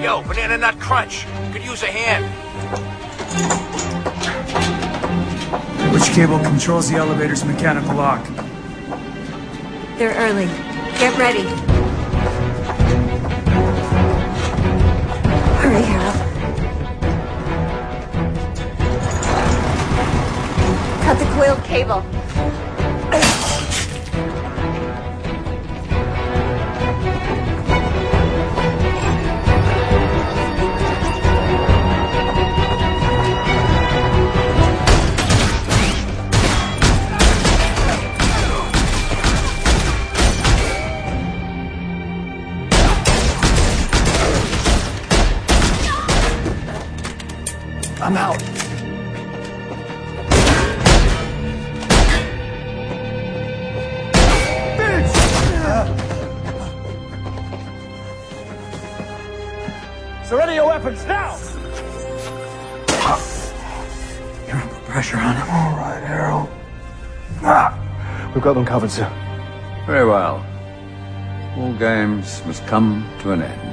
Yo, Banana Nut Crunch. Could use a hand. Which cable controls the elevator's mechanical lock? They're early. Get ready. Hurry, Harold. Cut the coiled cable. I'm out. Surrender your weapons now! You're under pressure on him. All right, Harold. We've got them covered, sir. Very well. All games must come to an end.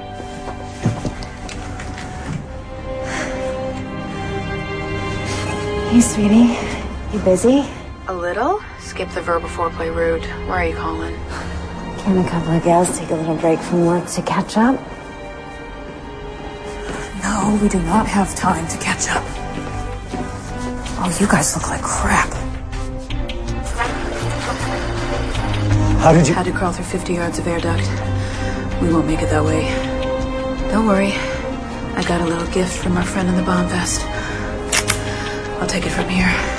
Hey, sweetie. You busy? A little? Skip the verbal foreplay rude. Why are you calling? Can a couple of gals take a little break from work to catch up? No, we do not have time to catch up. Oh, you guys look like crap. How did you... Had to crawl through 50 yards of air duct. We won't make it that way. Don't worry. I got a little gift from our friend in the bomb vest. I'll take it from here.